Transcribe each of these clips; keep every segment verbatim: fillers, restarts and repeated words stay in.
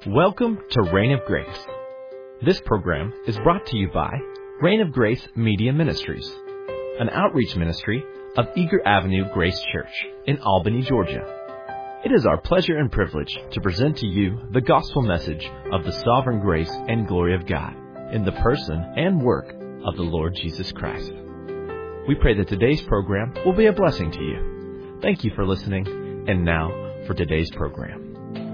Welcome to Reign of Grace. This program is brought to you by Reign of Grace Media Ministries, an outreach ministry of Eager Avenue Grace Church in Albany, Georgia. It is our pleasure and privilege to present to you the gospel message of the sovereign grace and glory of God in the person and work of the Lord Jesus Christ. We pray that today's program will be a blessing to you. Thank you for listening, and now for today's program.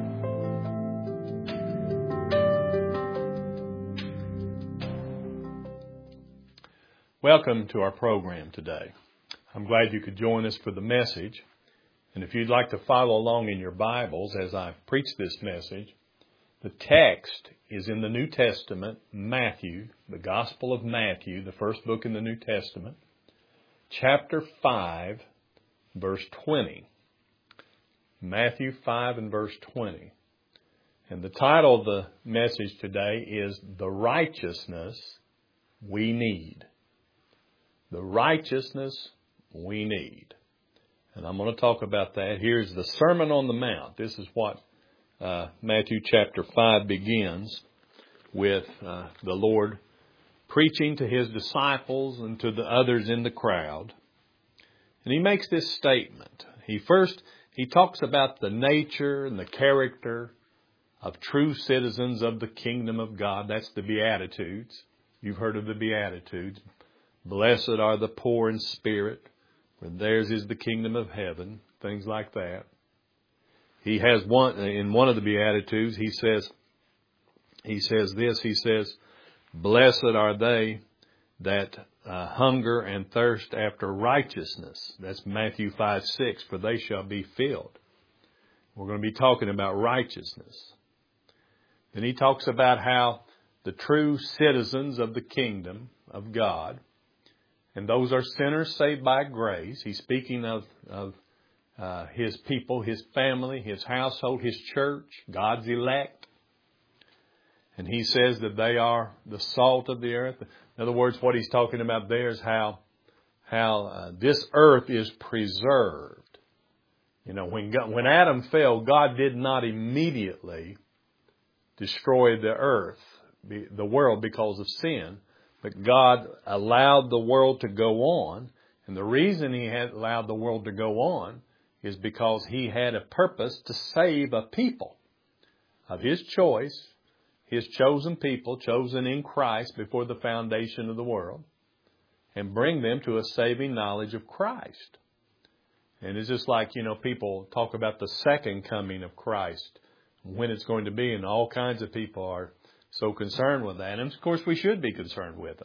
Welcome to our program today. I'm glad you could join us for the message. And if you'd like to follow along in your Bibles as I preach this message, the text is in the New Testament, Matthew, the Gospel of Matthew, the first book in the New Testament, chapter five, verse twenty. Matthew five and verse twenty. And the title of the message today is The Righteousness We Need. The righteousness we need. And I'm going to talk about that. Here's the Sermon on the Mount. This is what uh, Matthew chapter five begins with uh, the Lord preaching to His disciples and to the others in the crowd. And He makes this statement. He first, He talks about the nature and the character of true citizens of the kingdom of God. That's the Beatitudes. You've heard of the Beatitudes. Blessed are the poor in spirit, for theirs is the kingdom of heaven. Things like that. He has one, in one of the Beatitudes, he says, he says this, he says, blessed are they that uh, hunger and thirst after righteousness. That's Matthew five six, for they shall be filled. We're going to be talking about righteousness. Then he talks about how the true citizens of the kingdom of God, and those are sinners saved by grace. He's speaking of, of uh, His people, His family, His household, His church, God's elect. And He says that they are the salt of the earth. In other words, what He's talking about there is how, how uh, this earth is preserved. You know, when, God, when Adam fell, God did not immediately destroy the earth, the world, because of sin. But God allowed the world to go on. And the reason He had allowed the world to go on is because He had a purpose to save a people of His choice, His chosen people, chosen in Christ before the foundation of the world, and bring them to a saving knowledge of Christ. And it's just like, you know, people talk about the second coming of Christ, when it's going to be, and all kinds of people are so concerned with that. And of course we should be concerned with it.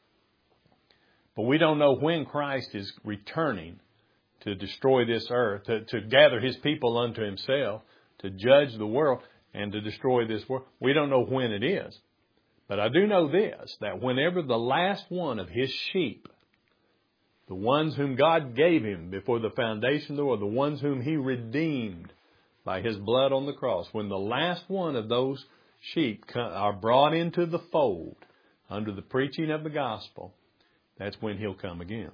But we don't know when Christ is returning to destroy this earth, to, to gather His people unto Himself, to judge the world and to destroy this world. We don't know when it is. But I do know this, that whenever the last one of His sheep, the ones whom God gave Him before the foundation of the world, the ones whom He redeemed by His blood on the cross, when the last one of those sheep are brought into the fold under the preaching of the gospel, that's when He'll come again.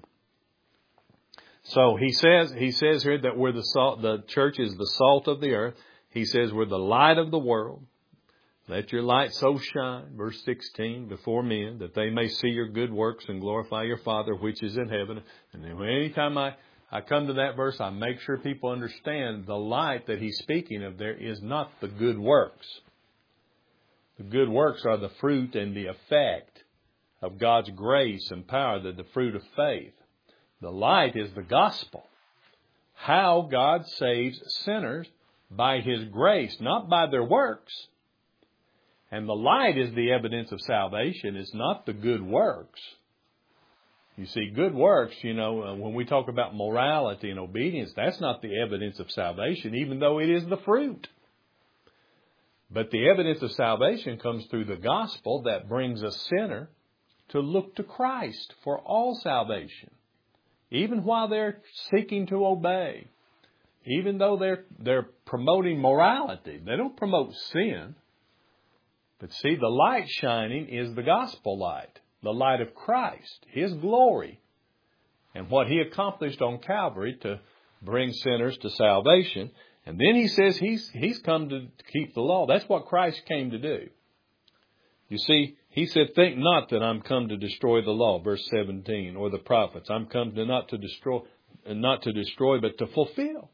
So he says, he says here that we're the salt, the church is the salt of the earth. He says we're the light of the world. Let your light so shine, verse sixteen, before men, that they may see your good works and glorify your Father which is in heaven. And then anytime I, I come to that verse, I make sure people understand the light that he's speaking of there is not the good works. The good works are the fruit and the effect of God's grace and power, the, the fruit of faith. The light is the gospel. How God saves sinners by His grace, not by their works. And the light is the evidence of salvation. It's not the good works. You see, good works, you know, uh, when we talk about morality and obedience, that's not the evidence of salvation, even though it is the fruit. But the evidence of salvation comes through the gospel that brings a sinner to look to Christ for all salvation. Even while they're seeking to obey. Even though they're, they're promoting morality. They don't promote sin. But see, the light shining is the gospel light. The light of Christ. His glory. And what He accomplished on Calvary to bring sinners to salvation. And then he says he's, he's come to keep the law. That's what Christ came to do. You see, he said, think not that I'm come to destroy the law, verse seventeen, or the prophets. I'm come to not to destroy, not to destroy, but to fulfill.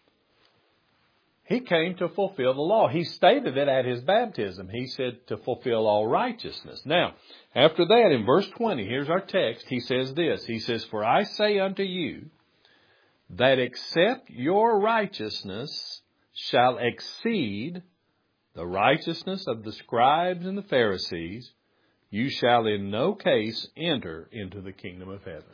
He came to fulfill the law. He stated it at his baptism. He said to fulfill all righteousness. Now, after that, in verse twenty, here's our text. He says this. He says, for I say unto you, that except your righteousness shall exceed the righteousness of the scribes and the Pharisees, you shall in no case enter into the kingdom of heaven.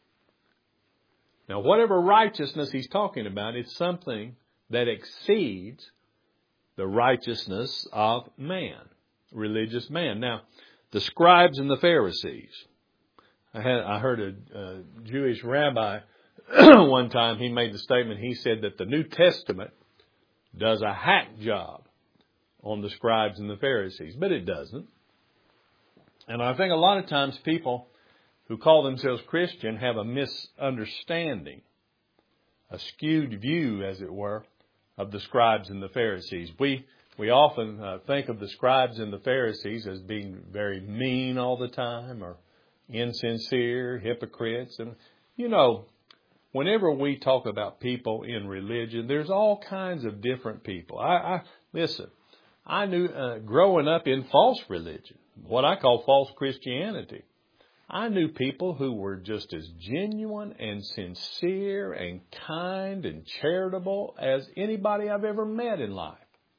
Now, whatever righteousness he's talking about, it's something that exceeds the righteousness of man, religious man. Now, the scribes and the Pharisees. I had I heard a, a Jewish rabbi one time, he made the statement, he said that the New Testament does a hack job on the scribes and the Pharisees, but it doesn't. And I think a lot of times people who call themselves Christian have a misunderstanding, a skewed view, as it were, of the scribes and the Pharisees. We we often uh, think of the scribes and the Pharisees as being very mean all the time, or insincere, hypocrites. And, you know, whenever we talk about people in religion, there's all kinds of different people. I, I listen, I knew uh, growing up in false religion, what I call false Christianity, I knew people who were just as genuine and sincere and kind and charitable as anybody I've ever met in life.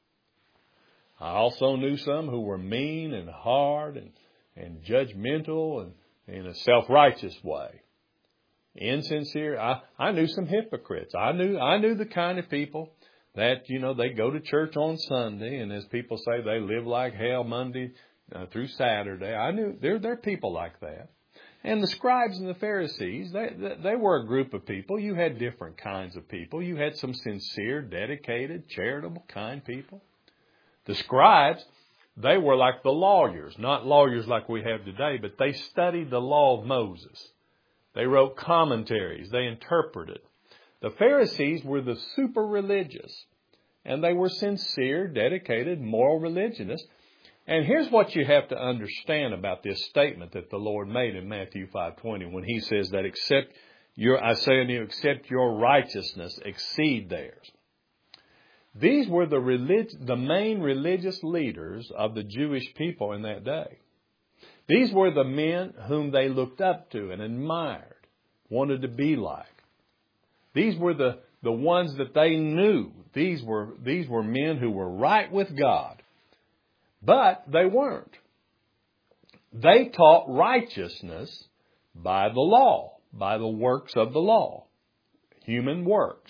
I also knew some who were mean and hard and, and judgmental and in a self-righteous way. Insincere. I, I knew some hypocrites. I knew I knew the kind of people that, you know, they go to church on Sunday, and as people say, they live like hell Monday uh, through Saturday. I knew there there are people like that. And the scribes and the Pharisees, they, they they were a group of people. You had different kinds of people. You had some sincere, dedicated, charitable, kind people. The scribes, they were like the lawyers, not lawyers like we have today, but they studied the law of Moses. They wrote commentaries. They interpreted. The Pharisees were the super religious, and they were sincere, dedicated, moral religionists. And here's what you have to understand about this statement that the Lord made in Matthew five twenty when he says that except your, I say unto you, except your righteousness exceed theirs. These were the relig- the main religious leaders of the Jewish people in that day. These were the men whom they looked up to and admired, wanted to be like. These were the, the ones that they knew. These were, these were men who were right with God. But they weren't. They taught righteousness by the law, by the works of the law, human works.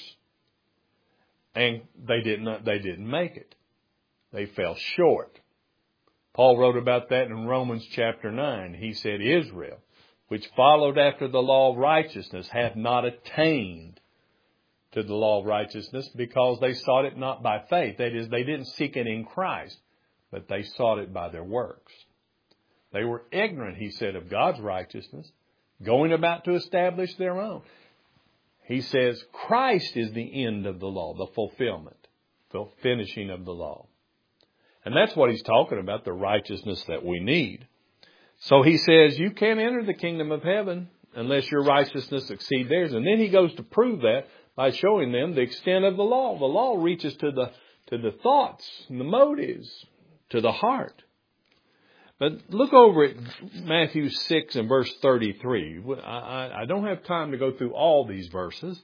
And they didn't, they didn't make it. They fell short. Paul wrote about that in Romans chapter nine. He said, Israel, which followed after the law of righteousness, hath not attained to the law of righteousness because they sought it not by faith. That is, they didn't seek it in Christ, but they sought it by their works. They were ignorant, he said, of God's righteousness, going about to establish their own. He says Christ is the end of the law, the fulfillment, the finishing of the law. And that's what he's talking about, the righteousness that we need. So he says you can't enter the kingdom of heaven unless your righteousness exceeds theirs. And then he goes to prove that by showing them the extent of the law. The law reaches to the to the thoughts and the motives, to the heart. But look over at Matthew six and verse thirty-three. I, I, I don't have time to go through all these verses.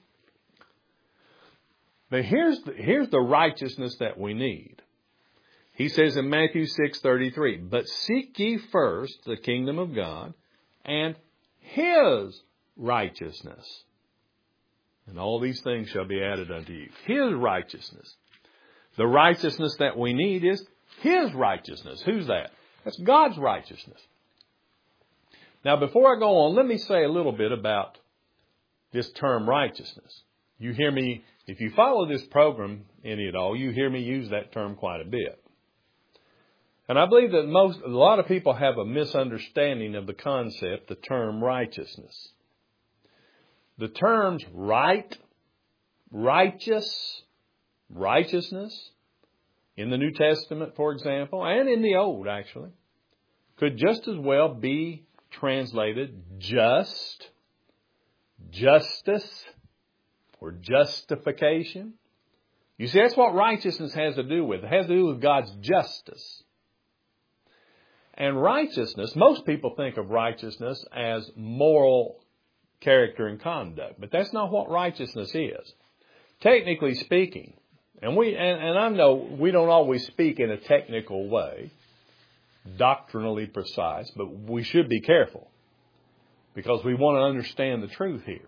But here's the, here's the righteousness that we need. He says in Matthew six thirty-three, but seek ye first the kingdom of God and His righteousness. And all these things shall be added unto you. His righteousness. The righteousness that we need is His righteousness. Who's that? That's God's righteousness. Now, before I go on, let me say a little bit about this term righteousness. You hear me, if you follow this program any at all, you hear me use that term quite a bit. And I believe that most, a lot of people have a misunderstanding of the concept, the term righteousness. The terms right, righteous, righteousness, in the New Testament, for example, and in the Old, actually, could just as well be translated just, justice, or justification. You see, that's what righteousness has to do with. It has to do with God's justice. And righteousness, most people think of righteousness as moral character and conduct, but that's not what righteousness is. Technically speaking, and we and, and I know we don't always speak in a technical way, doctrinally precise, but we should be careful because we want to understand the truth here.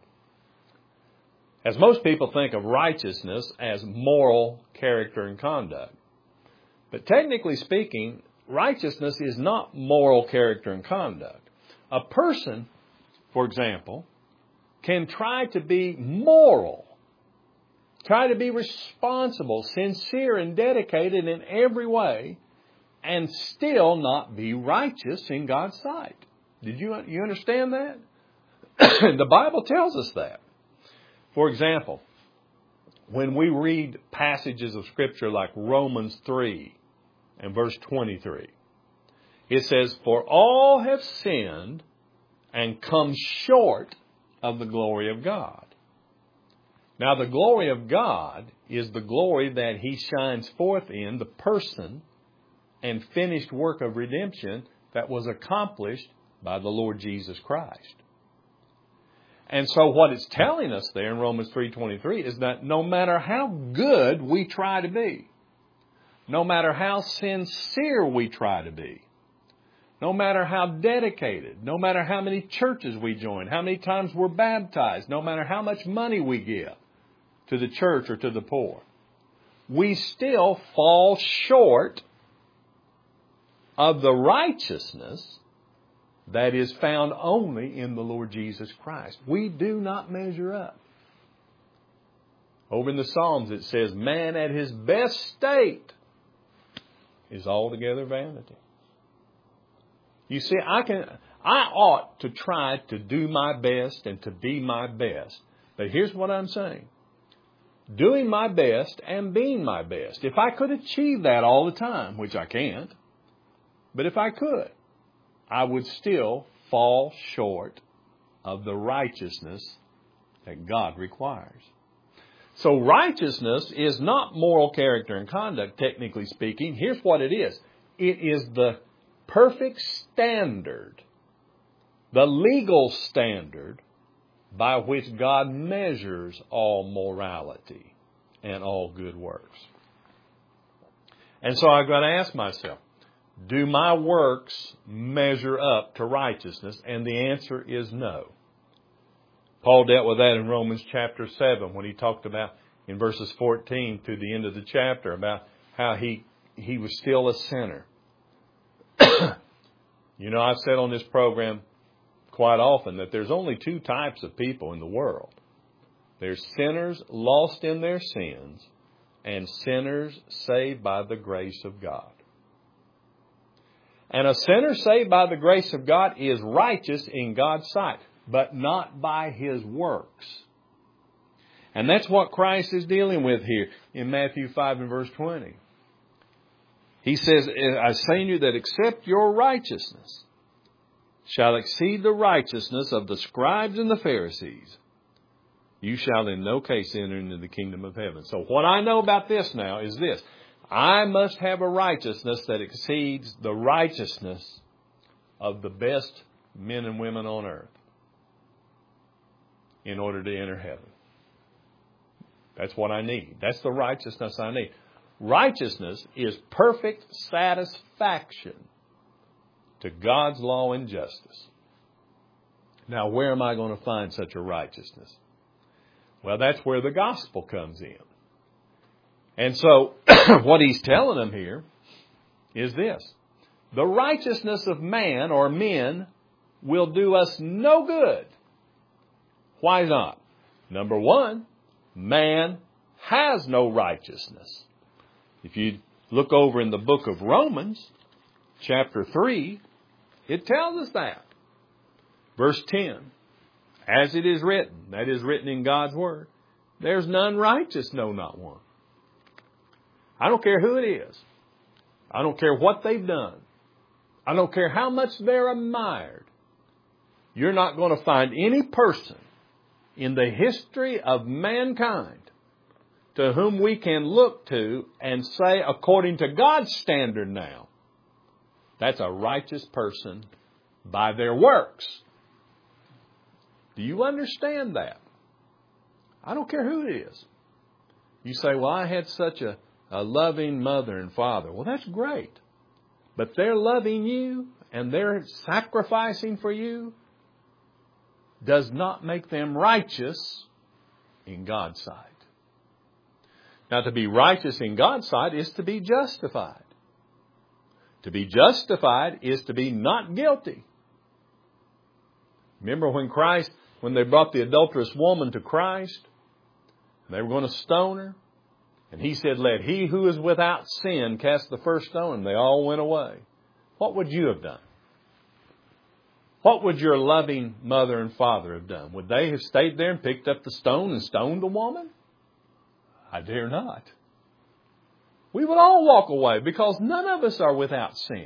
As most people think of righteousness as moral character and conduct. But technically speaking, righteousness is not moral character and conduct. A person, for example, can try to be moral, try to be responsible, sincere, and dedicated in every way, and still not be righteous in God's sight. Did you, you understand that? The Bible tells us that. For example, when we read passages of Scripture like Romans three and verse twenty-three, it says, "For all have sinned and come short of the glory of God." Now, the glory of God is the glory that He shines forth in the person and finished work of redemption that was accomplished by the Lord Jesus Christ. And so what it's telling us there in Romans three twenty-three is that no matter how good we try to be, no matter how sincere we try to be, no matter how dedicated, no matter how many churches we join, how many times we're baptized, no matter how much money we give to the church or to the poor, we still fall short of the righteousness that is found only in the Lord Jesus Christ. We do not measure up. Over in the Psalms it says, "Man at his best state is altogether vanity." You see, I can, I ought to try to do my best and to be my best. But here's what I'm saying. Doing my best and being my best. If I could achieve that all the time, which I can't, but if I could, I would still fall short of the righteousness that God requires. So righteousness is not moral character and conduct, technically speaking. Here's what it is. It is the perfect standard, the legal standard by which God measures all morality and all good works. And so I've got to ask myself, do my works measure up to righteousness? And the answer is no. Paul dealt with that in Romans chapter seven when he talked about in verses fourteen through the end of the chapter about how he, he was still a sinner. You know, I've said on this program quite often that there's only two types of people in the world. There's sinners lost in their sins and sinners saved by the grace of God. And a sinner saved by the grace of God is righteous in God's sight, but not by his works. And that's what Christ is dealing with here in Matthew five and verse twenty. He says, "I say to you that except your righteousness shall exceed the righteousness of the scribes and the Pharisees, you shall in no case enter into the kingdom of heaven." So what I know about this now is this. I must have a righteousness that exceeds the righteousness of the best men and women on earth in order to enter heaven. That's what I need. That's the righteousness I need. Righteousness is perfect satisfaction to God's law and justice. Now, where am I going to find such a righteousness? Well, that's where the gospel comes in. And so, what he's telling them here is this. The righteousness of man or men will do us no good. Why not? Number one, man has no righteousness. If you look over in the book of Romans, chapter three, it tells us that. Verse ten, as it is written, that is written in God's Word, there's none righteous, no, not one. I don't care who it is. I don't care what they've done. I don't care how much they're admired. You're not going to find any person in the history of mankind to whom we can look to and say, according to God's standard now, that's a righteous person by their works. Do you understand that? I don't care who it is. You say, well, I had such a, a loving mother and father. Well, that's great. But they're loving you and they're sacrificing for you does not make them righteous in God's sight. Now, to be righteous in God's sight is to be justified. To be justified is to be not guilty. Remember when Christ, when they brought the adulterous woman to Christ, they were going to stone her. And He said, let he who is without sin cast the first stone. And they all went away. What would you have done? What would your loving mother and father have done? Would they have stayed there and picked up the stone and stoned the woman? I dare not. We would all walk away because none of us are without sin.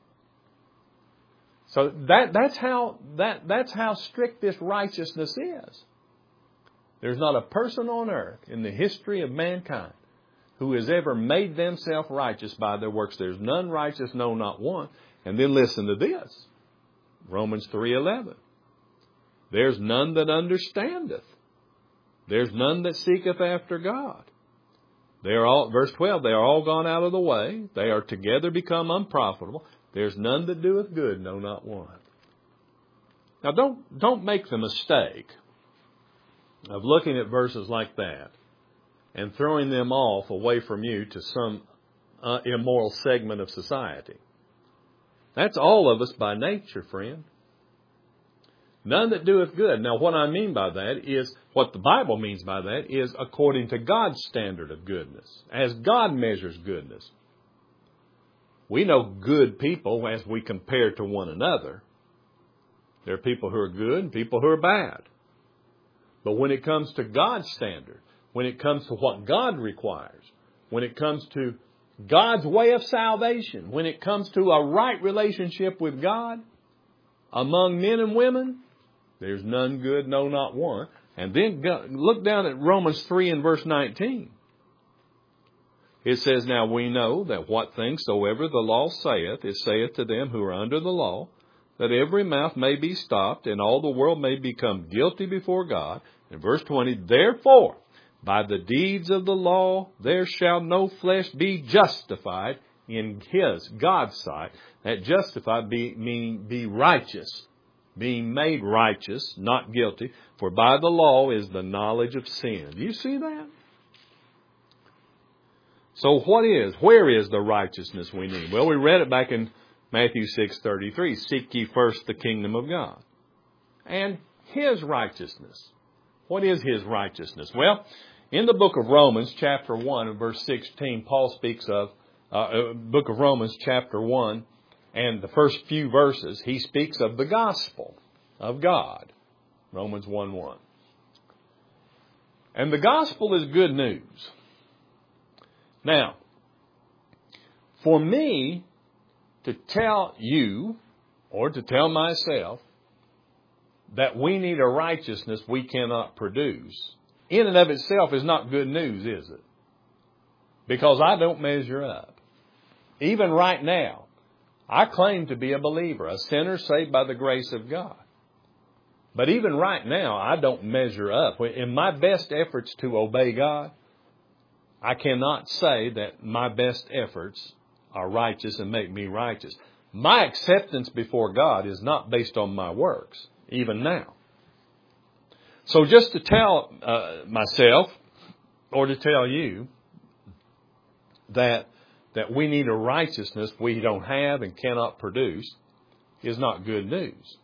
So that, that's how, that, that's how strict this righteousness is. There's not a person on earth in the history of mankind who has ever made themselves righteous by their works. There's none righteous, no, not one. And then listen to this. Romans three eleven. There's none that understandeth. There's none that seeketh after God. They are all, verse twelve, they are all gone out of the way. They are together become unprofitable. There's none that doeth good, no, not one. Now don't, don't make the mistake of looking at verses like that and throwing them off away from you to some uh, immoral segment of society. That's all of us by nature, friend. None that doeth good. Now, what I mean by that is, what the Bible means by that is according to God's standard of goodness, as God measures goodness. We know good people as we compare to one another. There are people who are good and people who are bad. But when it comes to God's standard, when it comes to what God requires, when it comes to God's way of salvation, when it comes to a right relationship with God among men and women, there's none good, no, not one. And then go, look down at Romans three and verse nineteen. It says, now we know that what things soever the law saith, it saith to them who are under the law, that every mouth may be stopped, and all the world may become guilty before God. In verse twenty, therefore, by the deeds of the law, there shall no flesh be justified in His, God's sight. That justified be, meaning be righteous, being made righteous, not guilty. For by the law is the knowledge of sin. Do you see that? So what is, where is the righteousness we need? Well, we read it back in Matthew six thirty-three. Seek ye first the kingdom of God and His righteousness. What is His righteousness? Well, in the book of Romans, chapter one, and verse sixteen, Paul speaks of, uh, book of Romans, chapter one, and the first few verses, he speaks of the gospel of God. Romans one one. And the gospel is good news. Now, for me to tell you, or to tell myself, that we need a righteousness we cannot produce, in and of itself is not good news, is it? Because I don't measure up. Even right now, I claim to be a believer, a sinner saved by the grace of God. But even right now, I don't measure up. In my best efforts to obey God, I cannot say that my best efforts are righteous and make me righteous. My acceptance before God is not based on my works, even now. So just to tell uh, myself, or to tell you, that that we need a righteousness we don't have and cannot produce is not good news.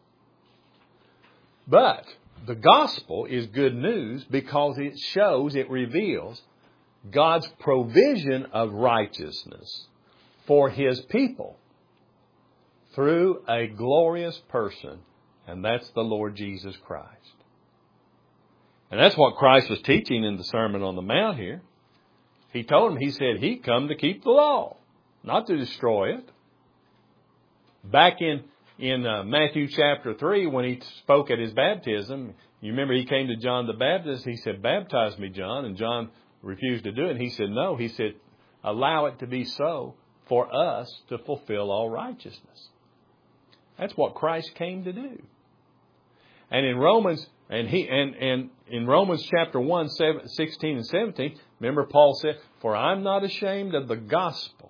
But the gospel is good news because it shows, it reveals God's provision of righteousness for His people through a glorious person, and that's the Lord Jesus Christ. And that's what Christ was teaching in the Sermon on the Mount here. He told them, he said, He come to keep the law, not to destroy it. Back in, in uh, Matthew chapter three, when He spoke at His baptism, you remember He came to John the Baptist. He said, baptize me, John. And John refused to do it. And He said, no. He said, allow it to be so for us to fulfill all righteousness. That's what Christ came to do. And in Romans, and he and, and in Romans chapter one, seven, sixteen and seventeen, remember Paul said, for I'm not ashamed of the gospel,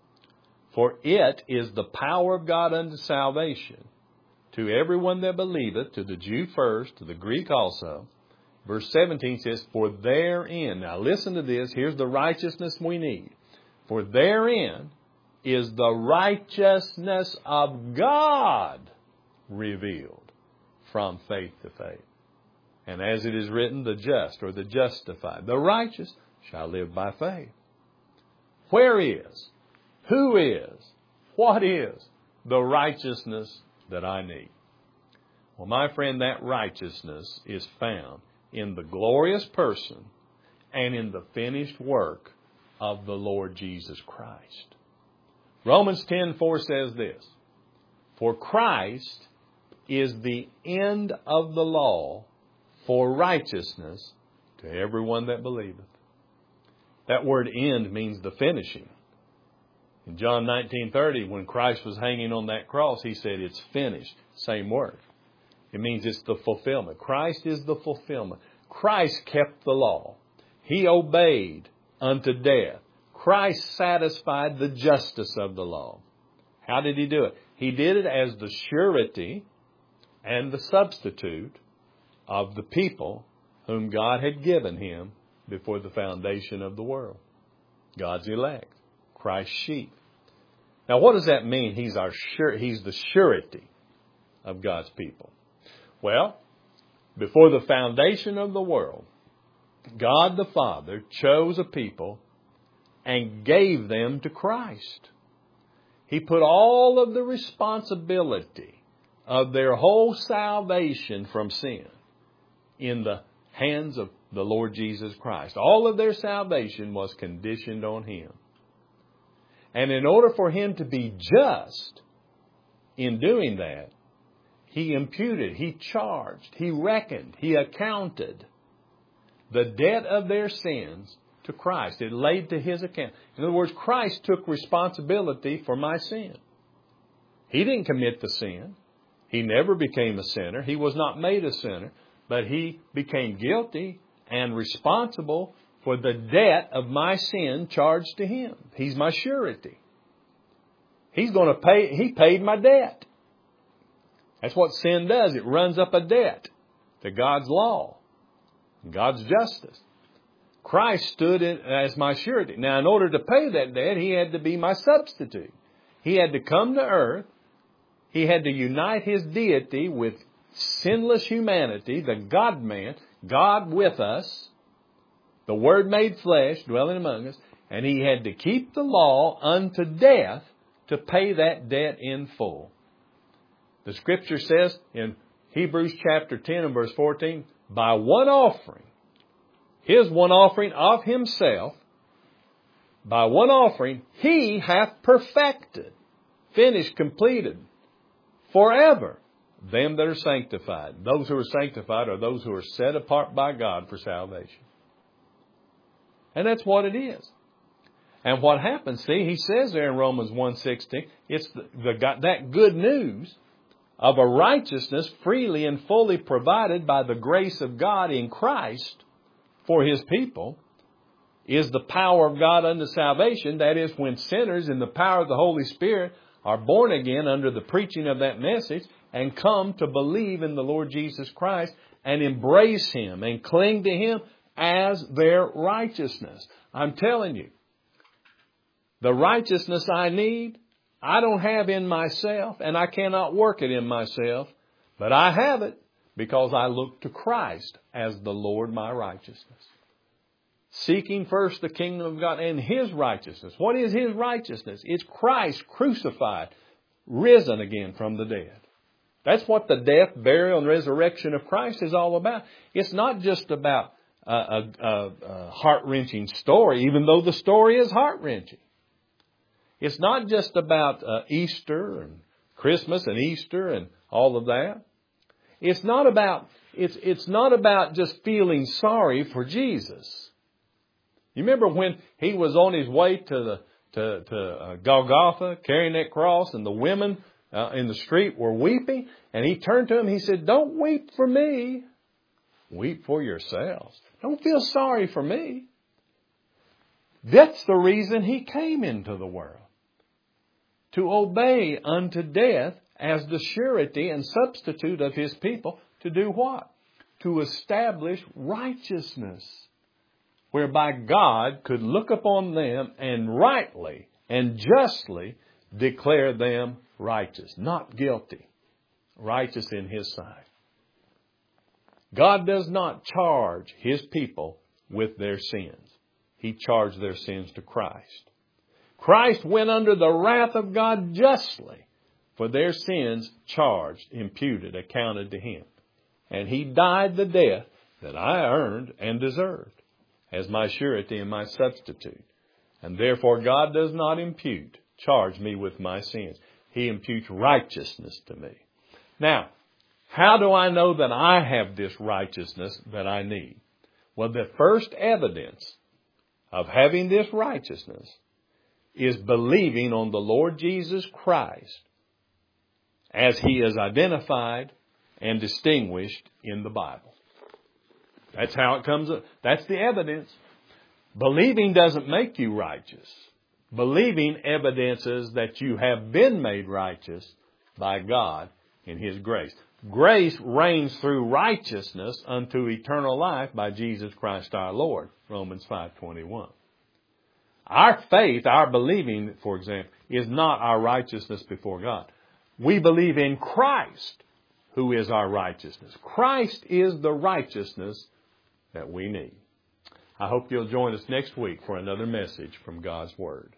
for it is the power of God unto salvation to everyone that believeth, to the Jew first, to the Greek also. Verse seventeen says, for therein, now listen to this, here's the righteousness we need. For therein is the righteousness of God revealed from faith to faith. And as it is written, the just or the justified, the righteous shall live by faith. Where is, who is, what is the righteousness that I need? Well, my friend, that righteousness is found in the glorious person and in the finished work of the Lord Jesus Christ. Romans ten four says this, for Christ is the end of the law for righteousness to everyone that believeth. That word end means the finishing. In John nineteen thirty, when Christ was hanging on that cross, He said, it's finished. Same word. It means it's the fulfillment. Christ is the fulfillment. Christ kept the law. He obeyed unto death. Christ satisfied the justice of the law. How did He do it? He did it as the surety and the substitute of the people whom God had given Him before the foundation of the world. God's elect. Christ's sheep. Now what does that mean? He's our sure, He's the surety of God's people. Well, before the foundation of the world, God the Father chose a people and gave them to Christ. He put all of the responsibility of their whole salvation from sin in the hands of the Lord Jesus Christ. All of their salvation was conditioned on Him. And in order for Him to be just in doing that, He imputed, He charged, He reckoned, He accounted the debt of their sins to Christ. It laid to His account. In other words, Christ took responsibility for my sin. He didn't commit the sin. He never became a sinner. He was not made a sinner, but He became guilty and responsible for the debt of my sin charged to Him. He's my surety. He's going to pay, He paid my debt. That's what sin does. It runs up a debt to God's law, God's justice. Christ stood in as my surety. Now, in order to pay that debt, He had to be my substitute. He had to come to earth. He had to unite His deity with sinless humanity, the God-man, God with us, the Word made flesh, dwelling among us, and He had to keep the law unto death to pay that debt in full. The Scripture says in Hebrews chapter ten and verse fourteen, by one offering, His one offering of Himself, by one offering, He hath perfected, finished, completed, forever, them that are sanctified. Those who are sanctified are those who are set apart by God for salvation. And that's what it is. And what happens, see, He says there in Romans one sixteen, it's the, the, that good news of a righteousness freely and fully provided by the grace of God in Christ for His people is the power of God unto salvation. That is, when sinners in the power of the Holy Spirit are born again under the preaching of that message and come to believe in the Lord Jesus Christ and embrace Him and cling to Him as their righteousness. I'm telling you, the righteousness I need, I don't have in myself, and I cannot work it in myself, but I have it because I look to Christ as the Lord my righteousness. Seeking first the kingdom of God and His righteousness. What is His righteousness? It's Christ crucified, risen again from the dead. That's what the death, burial, and resurrection of Christ is all about. It's not just about a, a, a, a heart-wrenching story, even though the story is heart-wrenching. It's not just about uh, Easter and Christmas and Easter and all of that. It's not about it's it's not about just feeling sorry for Jesus. You remember when he was on his way to the to, to uh, Golgotha, carrying that cross, and the women uh, in the street were weeping, and he turned to them. He said, "Don't weep for me. Weep for yourselves. Don't feel sorry for me." That's the reason he came into the world. To obey unto death as the surety and substitute of his people. To do what? To establish righteousness, whereby God could look upon them and rightly and justly declare them righteous, not guilty, righteous in his sight. God does not charge his people with their sins. He charged their sins to Christ. Christ went under the wrath of God justly for their sins charged, imputed, accounted to him. And he died the death that I earned and deserved as my surety and my substitute. And therefore God does not impute, charge me with my sins. He imputes righteousness to me. Now, how do I know that I have this righteousness that I need? Well, the first evidence of having this righteousness is believing on the Lord Jesus Christ as he is identified and distinguished in the Bible. That's how it comes up. That's the evidence. Believing doesn't make you righteous. Believing evidences that you have been made righteous by God in his grace. Grace reigns through righteousness unto eternal life by Jesus Christ our Lord. Romans five twenty-one. Our faith, our believing, for example, is not our righteousness before God. We believe in Christ, who is our righteousness. Christ is the righteousness that we need. I hope you'll join us next week for another message from God's Word.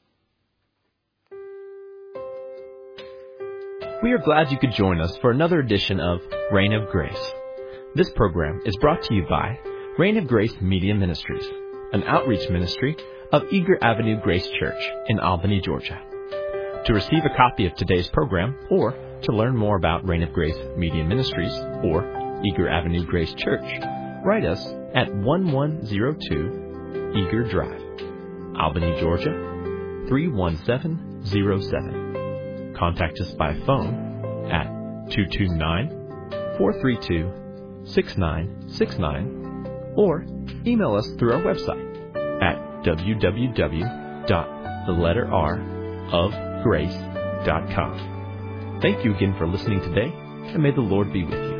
We are glad you could join us for another edition of Reign of Grace. This program is brought to you by Reign of Grace Media Ministries, an outreach ministry of Eager Avenue Grace Church in Albany, Georgia. To receive a copy of today's program or to learn more about Reign of Grace Media Ministries or Eager Avenue Grace Church, write us at eleven oh two Eager Drive, Albany, Georgia three one seven zero seven. Contact us by phone at two two nine, four three two, six nine six nine or email us through our website at w w w dot the letter r of grace dot com. Thank you again for listening today, and may the Lord be with you.